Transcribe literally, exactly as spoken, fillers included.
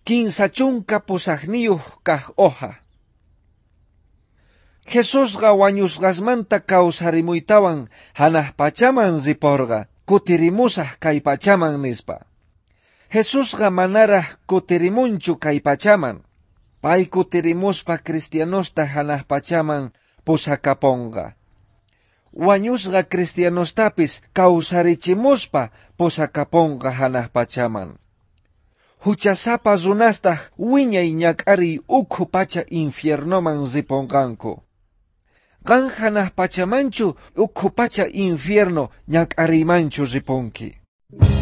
Kinsa chunka pusaqniyuq kaq hoja. Jesusqa wañusqasmanta kawsarimuytawan hanaq pachaman riporqa kutirimusaq kay pachaman nispa. Jesusqa manaraq kutirimunchu kay pachaman. Pay kutirimuspa cristianosta hanaq pachaman pusakapunqa. Wañusqa cristianostapis kawsarichimuspa pusakapunqa hanaq pachaman. Huchasapa runastaq wiñay ñak'ariy ukhu pacha infiernoman ripunqanku. Qan hanaq pachamanchu ukhu pacha infierno ñak'ariymanchu ripunki.